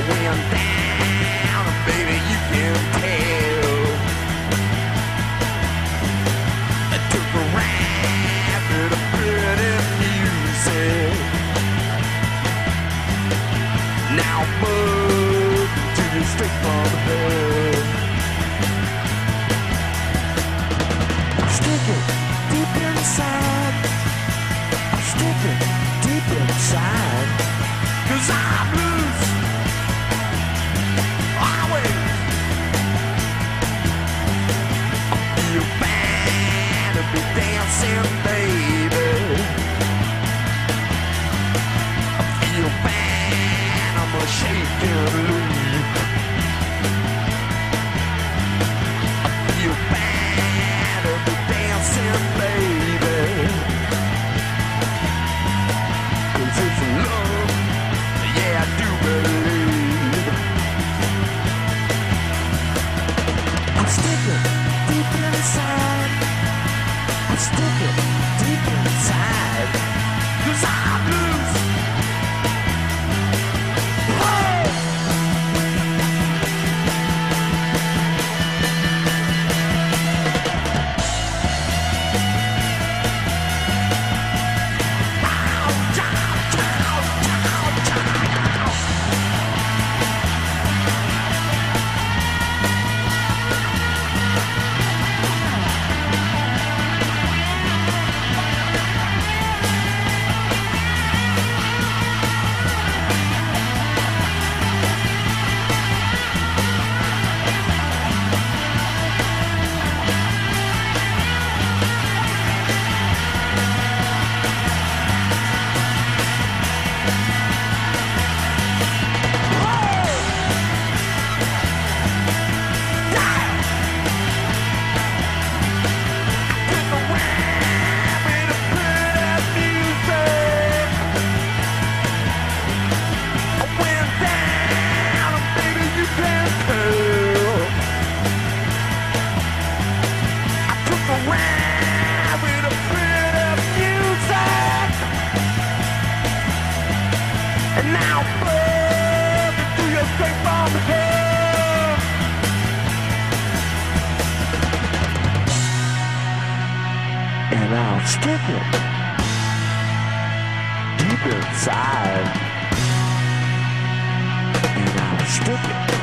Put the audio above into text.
went down, baby, you can tell. I took a ride to the pretty music. Now move to you straight from hell. Stick it deep inside. Stick it deep inside. 'Cause I'm loose. Always. I feel bad to be dancing, baby. I feel bad, I'm a shaking loose. I feel bad to be dancing, baby. 'Cause it's love, yeah, I do believe. I'm sticking deep inside. I'm sticking deep inside. 'Cause I'm loose. Whoa! And I'll stick it deep inside. And I'll stick it